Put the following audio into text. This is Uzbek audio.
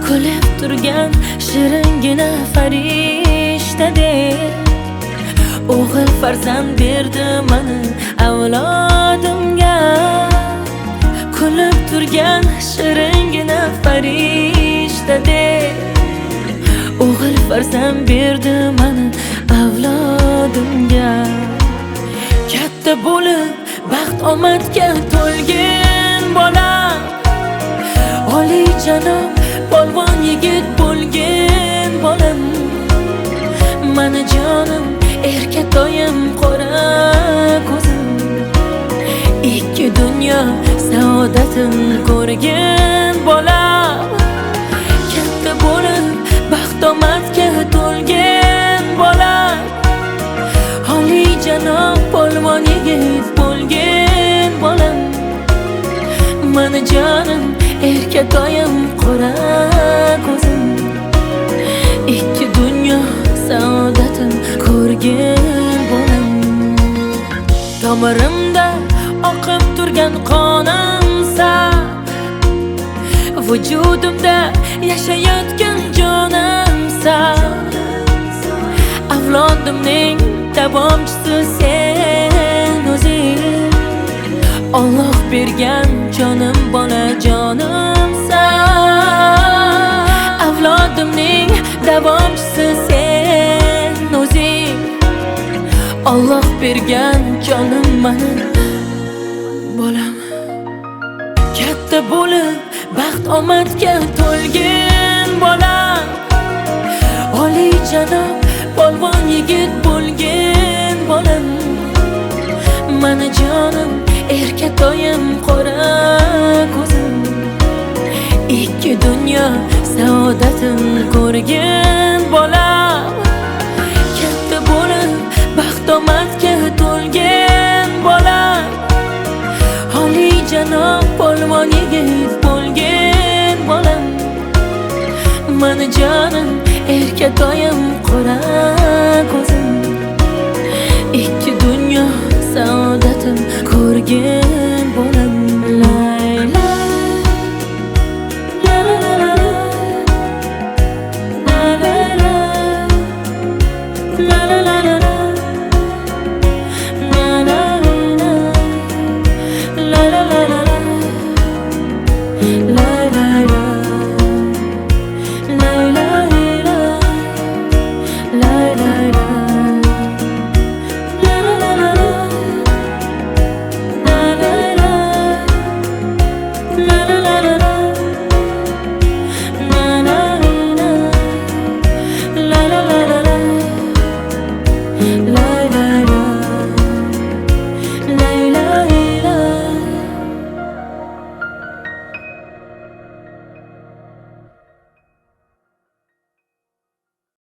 kulib turgan shiringina farishtadek o'g'il farzand berdi mana avlodimga. Kulib turgan shiringina farishtadek o'g'il farzand berdi mana avlodimga. Katta bo'lib baxt omadga to'lgan bola, oliyjanob polvon yigit bo'lgan bolam. Mana jonim, erkatoyim, qora ko'zim, ikki dunyo saodatim ko'rgan bola. Katta bo'lib baxt omadga to'lgan bola, oliyjanob polvon yigit bo'lgan bolam. Mana jonim, erkatoyim, qora ko'zim, ikki dunyo saodatim ko'rgan bolam. Tomirimda oqib turgan qonimsa, vujudimda yashayotgan jonimsa, avlodimning davomchisi sen o'zing. Alloh bergan jonim bola jonimsa, avlodimning davomchisi sen o'zing. Alloh bergan jonim mana bolam. Katta bo'lib baxt omadga to'lgan bola, oliyjanob polvon yigit bo'lgan bolam. Mana jonim, erkatoyim, qora ko'zim, ikki dunyo saodatim ko'rgan bola. Katta bo'lib baxt omadga to'lgan bola, oliyjanob polvon yigit bo'lgan bolam. Mana jonim, erkatoyim, qora ko'zim, ikki dunyo saodatim ko'rgan bolam.